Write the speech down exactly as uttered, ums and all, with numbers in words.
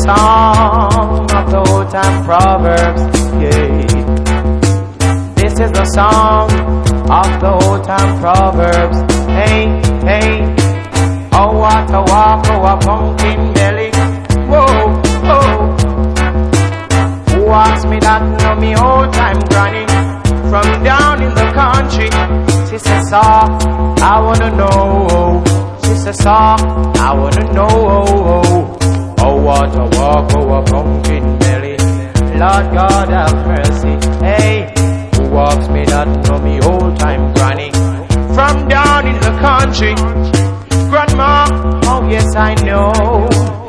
song of the old time proverbs, yeah. This is the song of the old time proverbs. Hey, hey, oh what a walk, oh a pumpkin belly. Whoa, oh. Who asked me that? No, me old time granny from down in the country. She said, "Soft, I wanna know." She said, "Soft, I wanna know." Oh, what a walk, oh a pumpkin belly. Lord God have mercy. Hey, who walks me that? No, me old time granny from down in the country. Grandma, oh yes I know.